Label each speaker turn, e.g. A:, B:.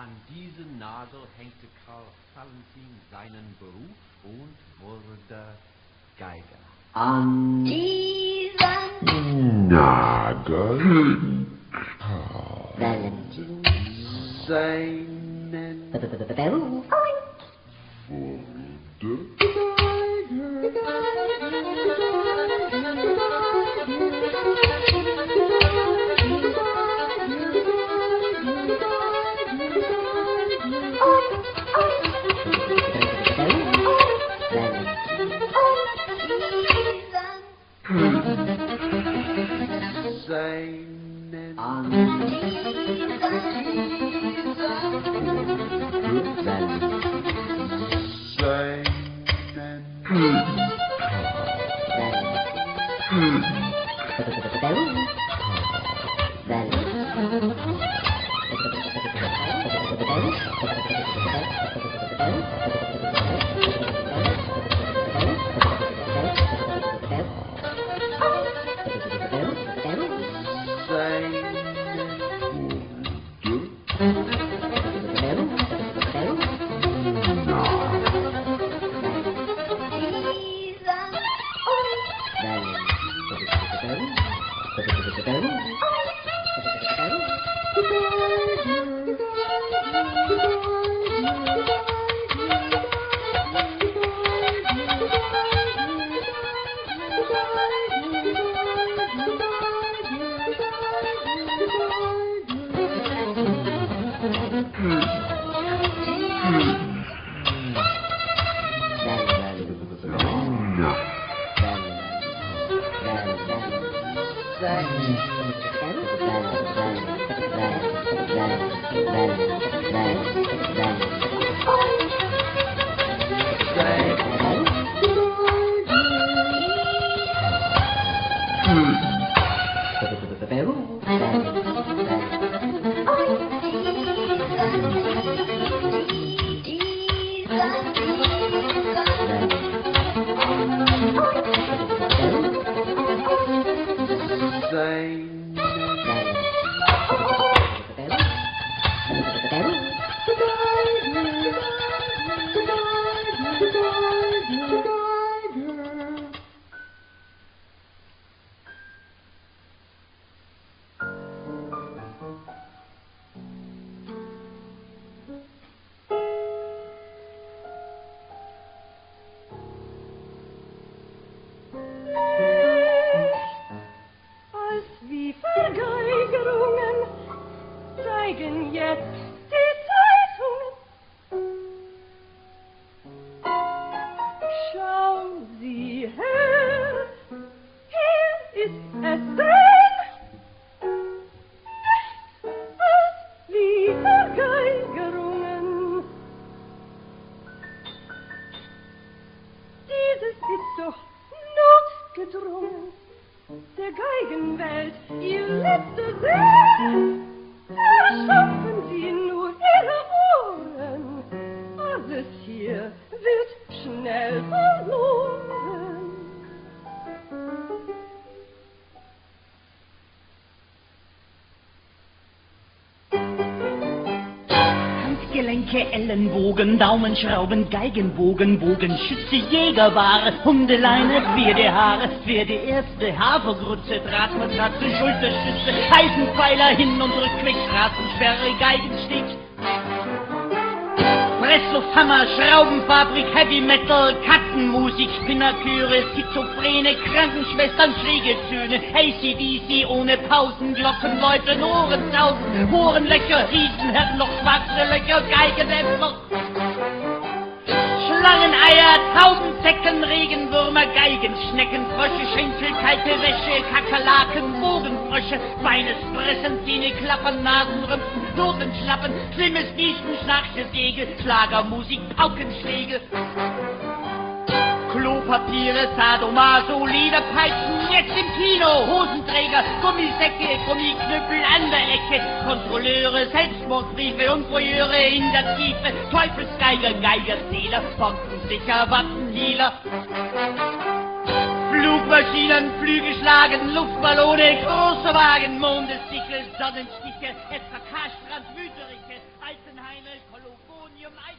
A: An diesen Nagel hängte Karl Valentin seinen Beruf und wurde Geiger.
B: An diesen
C: Nagel
B: Valentin
A: Seinen
B: Beruf
A: seinen
B: an
D: Gelenke, Ellenbogen, Daumenschrauben, Geigenbogen, Bogenschütze, Jägerware, Hundeleine, Pferdehaare, Pferdeärzte, Hafergrütze, Drahtmatratze, Schulterstütze, Eisenpfeiler, Hin- und Rückweg, Straßensperre, Geigensteg, Presslufthammer, Schraubenfabrik, Heavy Metal, Katzenmusik, Spinnerchöre, Schizophrene, Krankenschwestern, schräge Töne, AC/DC ohne Pausen, Glocken läuten, Ohrenzausen, Ohrenlöcher, Riesenherrenloch, schwarze Löcher, Geigenäpfel, Schlangeneier, Taubenzecken, Regenwürmer, Geigenschnecken, Frösche, Schenkel, kalte Wäsche, Kakerlaken, Bogenfrösche, Beinespressen, Zähne klappern, Nasenrümpfen, Notenschlappen, schlimmes Nieschen, Schnarche, Säge, Schlagermusik, Paukenschläge, Klopapiere, Sadomaso, Lederpeitschen, jetzt im Kino, Hosenträger, Gummisäcke, Gummiknüppel an der Ecke, Kontrolleure, Selbstmordbriefe und Voyeure in der Tiefe, Teufelsgeiger, Geigerzähler, Bombensicher, Waffendealer, Flugmaschinen, Flügel schlagen, Luftballone, große Wagen, Mondessichel, Sonnenstiche, SVK-Strand, Wüterich, Altenhain, Kolofonium,